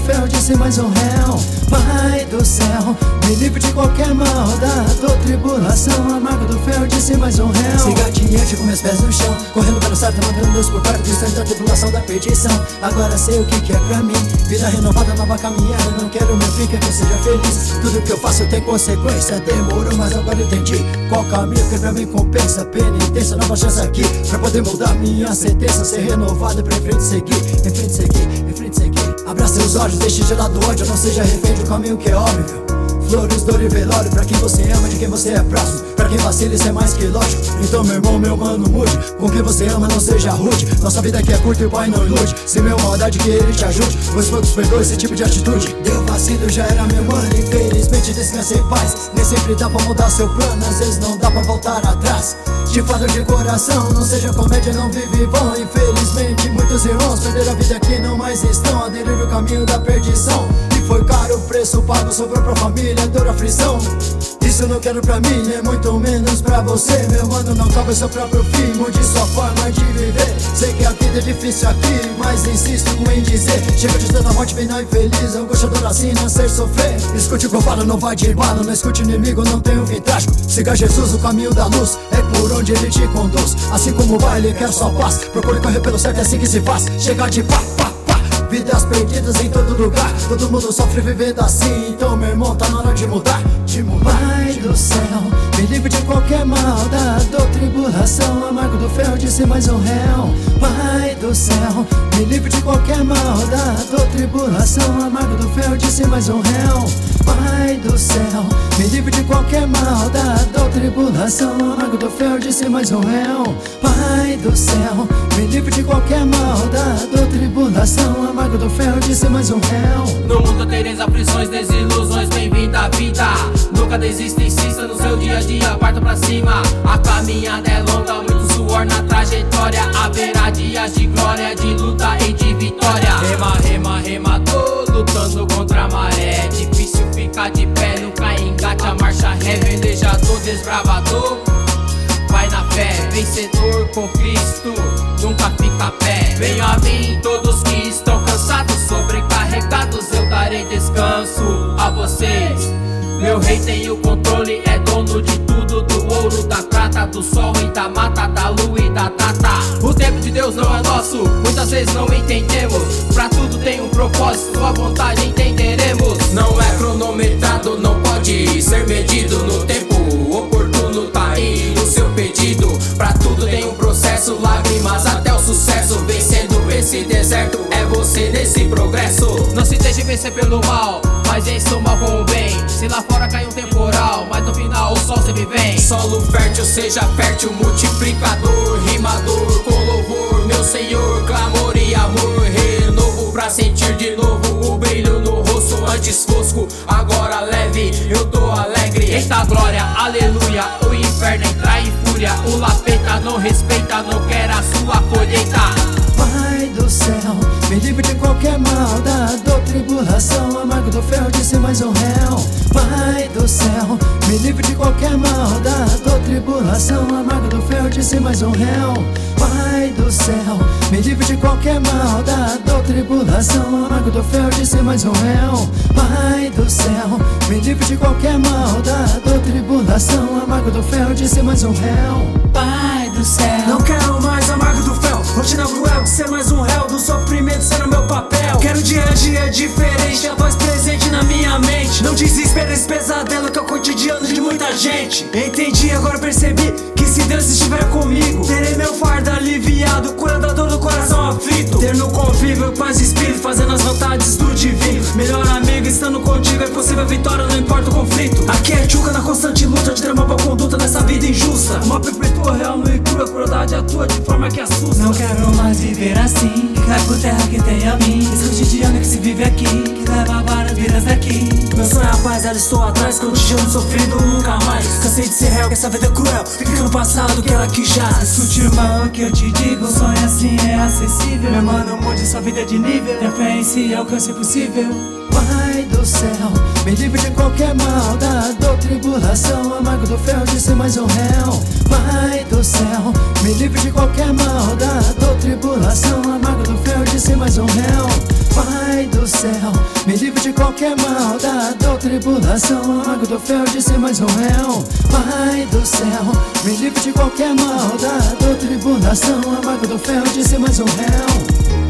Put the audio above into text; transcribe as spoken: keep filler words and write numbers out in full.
fel de ser mais um réu. Pai do céu, me livre de qualquer maldade ou tribulação, amargo do fel de ser mais um réu. Siga adiante com meus pés no chão, correndo pelo certo, mandando Deus por perto, distante da tribulação, da perdição. Agora sei o que que é pra mim, vida renovada, nova caminhada. Não quero meu fim, quero que eu seja feliz. Tudo que eu faço tem consequência, demorou, mas agora eu entendi qual caminho que pra mim compensa. Penitência, nova chance aqui, pra poder mudar minha sentença, ser renovado, pra em frente seguir, em frente seguir, em frente seguir. Abra seus olhos, deixe de lado o ódio, não seja refém de um caminho que é óbvio. Flores, dor e velório, pra quem você ama, de quem você é próximo. Pra quem vacila, isso é mais que lógico. Então meu irmão, meu mano, mude. Com quem você ama, não seja rude. Nossa vida aqui é curta e o pai não ilude. Se meu maldade que ele te ajude, pois poucos perdoam esse tipo de atitude. Deu vacilo, já era meu mano, infelizmente descansa em paz. Nem sempre dá pra mudar seu plano, às vezes não dá pra voltar atrás. Te falo de coração, não seja comédia, não vive vão. Infelizmente muitos irmãos perderam a vida que não mais estão, aderiram o caminho da perdição. E foi caro o preço pago, sobrou pra família, dor, aflição. Isso eu não quero pra mim, nem muito menos pra você. Meu mano, não cabe o seu próprio fim, mude sua forma de viver. Sei que a vida é difícil aqui, mas insisto em dizer: chega de tanta morte, bem não infeliz, angústia, dor assim, nascer, sofrer. Escute o que eu falo, não vai de bala, não escute o inimigo, não tem um fim trágico. Siga Jesus, o caminho da luz, é por onde ele te conduz. Assim como vai, ele quer só paz, procure correr pelo certo, é assim que se faz. Chega de pá, pá, pá, vidas perdidas em todo lugar. Todo mundo sofre vivendo assim, então meu irmão, tá na hora de mudar, de mudar. Pai do céu, me livre de qualquer maldade ou tribulação, amargo do fel de ser mais um réu. Pai do céu, me livre de qualquer maldade ou tribulação, amargo do fel de ser mais um réu. Pai do céu, me livre de qualquer maldade ou tribulação, amargo do fel de ser mais um réu. Pai do céu, me livre de qualquer maldade ou tribulação, amargo do fel de ser mais um réu. No mundo tereis aflições, desilusões, bem-vinda à vida. Nunca desista, insista no seu dia a dia, parta pra cima. A caminhada é longa, muito suor na trajetória. Haverá dias de glória, de luta e de vitória. Rema, rema, remador, lutando contra a maré. Difícil ficar de pé, nunca engate a marcha ré. Velejador, desbravador, vai na fé. Vencedor com Cristo, nunca fica a pé. Venham a mim todos que estão cansados, sobrecarregados, eu darei descanso a vocês. Meu rei tem o controle, é dono de tudo, do ouro, da prata, do sol e da mata, da lua e da data. O tempo de Deus não é nosso, muitas vezes não entendemos. Pra tudo tem um propósito, sua vontade entenderemos. Não é cronometrado, não pode ser medido. No tempo oportuno tá aí o seu pedido. Pra tudo tem um processo, lágrimas até o sucesso. Vencendo esse deserto, é você nesse progresso. Não se deixe vencer pelo mal, mas vence o mal com o bem. Se lá fora cai um temporal, mas no final o sol sempre vem. Solo fértil, seja fértil, multiplicador, rimador com louvor, meu Senhor, clamor e amor. Renovo pra sentir de novo o brilho no rosto. Antes fosco, agora leve, eu tô alegre. Eita glória, aleluia, o inferno entra em fúria. O lapeta não respeita, não quer a sua colheita. Pai do céu, me livre de qualquer maldade ou tribulação, amargo do fel de ser mais um réu. Pai do céu, me livre de qualquer maldade ou tribulação, amargo do fel de ser mais um réu. Pai do céu, me livre de qualquer maldade ou tribulação, amargo do fel de ser mais um réu. Pai do céu, me livre de qualquer maldade ou tribulação, amargo do fel de ser mais um réu. Pai do céu, não quero mais amargo do fel, rotina cruel, ser mais um réu do sofrimento, ser o meu papel. Quero dia a dia diferente, a voz presente na minha mente. Não desespera esse pesadelo que é o cotidiano de muita gente. Entendi, agora percebi que se Deus estiver comigo, terei meu fardo aliviado, curando a dor do coração aflito. Ter no convívio paz e espírito, fazendo as vontades do divino. Melhor amigo, estando contigo é possível a vitória, não importa o conflito. Aqui é Tchuca na constante luta de ter uma boa conduta nessa vida injusta. Uma perpetua real no e crua, crueldade atua de forma que assusta. Não quero mais viver assim, que cai por terra que tem a mim. Esse cotidiano que se vive aqui, que leva várias vidas daqui. Meu sonho é a paz, ela estou atrás, cotidiano sofrido nunca mais. Cansei de ser réu, que essa vida é cruel, fica no passado que ela que jaz. Escute, irmão, o que eu te digo, sonho assim é acessível. Meu mano, mude sua vida de nível, ter fé em si é alcance possível. Pai do céu, me livre de qualquer maldade ou tribulação, amargo do fel de ser mais um réu. Pai do céu, me livre de qualquer maldade ou tribulação, amargo do fel de ser mais um réu. Pai do céu, me livre de qualquer maldade ou tribulação, amargo do fel de ser mais um réu. Pai do céu, me livre de qualquer maldade ou tribulação, amargo do fel de ser mais um réu.